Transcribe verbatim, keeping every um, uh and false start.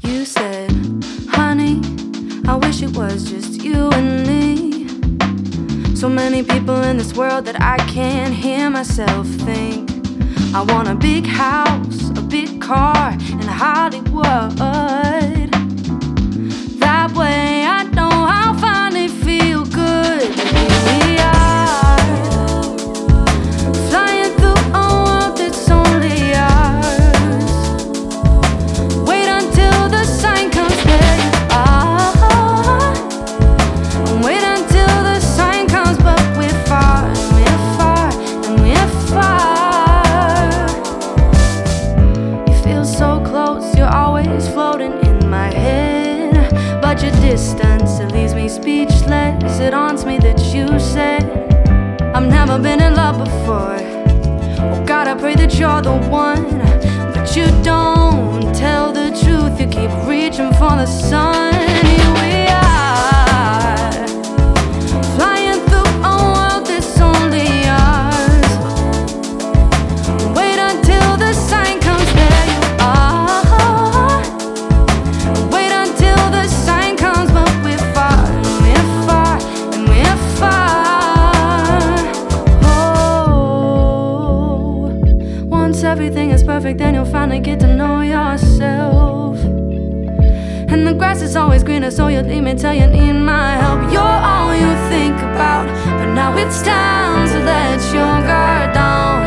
You said, honey, I wish it was just you and me. So many people in this world that I can't hear myself think. I want a big house, a big car in Hollywood. That way I know I'll finally feel good. Here we are, flying through a world that's only ours. Wait until the sign comes, there you are. Wait until the sign comes, but we're far, and we're far, and we're far. You feel so close, you're always floating in my head. But your distance, it leaves me speechless. It haunts me that you said I've never been in love before. Oh God, I pray that you're the one. But you don't tell the truth, you keep reaching for the sun. Here we are, flying through a world that's only ours. Wait until the sign comes, there you are. Wait until the sign comes, but we're far, and we're far, and we're far. Oh, once everything is perfect, then you'll finally get to know yourself. And the grass is always greener, so you'll leave me till you need my help. You're all you think about, but now it's time to let your guard down.